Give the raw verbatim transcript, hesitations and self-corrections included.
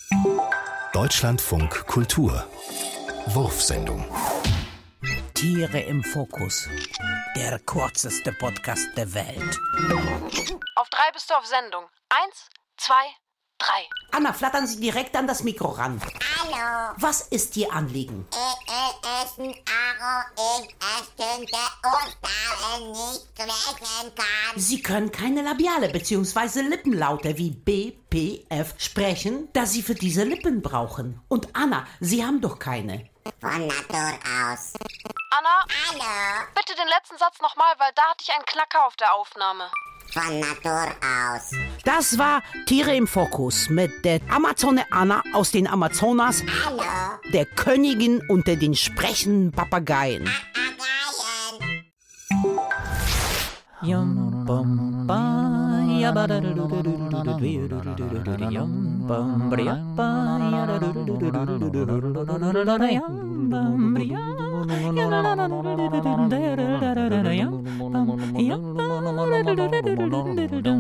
Deutschlandfunk Kultur Wurfsendung. Tiere im Fokus. Der kürzeste Podcast der Welt. Auf drei bist du auf Sendung. Eins, zwei, drei. Anna, flattern Sie direkt an das Mikro ran. Hallo. Was ist Ihr Anliegen? Ich will essen, aber ich bestimmte Buchstaben nicht sprechen kann. Sie können keine Labiale bzw. Lippenlaute wie B, P, F sprechen, da Sie für diese Lippen brauchen. Und Anna, Sie haben doch keine. Von Natur aus. Anna, Hallo. bitte den letzten Satz nochmal, weil da hatte ich einen Knacker auf der Aufnahme. Von Natur aus. Das war Tiere im Fokus mit der Amazone Anna aus den Amazonas, Hallo. der Königin unter den sprechenden Papageien. Papageien. Yum bum ba ya ba da do do do do do do yum bum ba ya ba ya da do do do do do do do yum bum ba ya ya la la la la la yum bum ya ba da do do do do do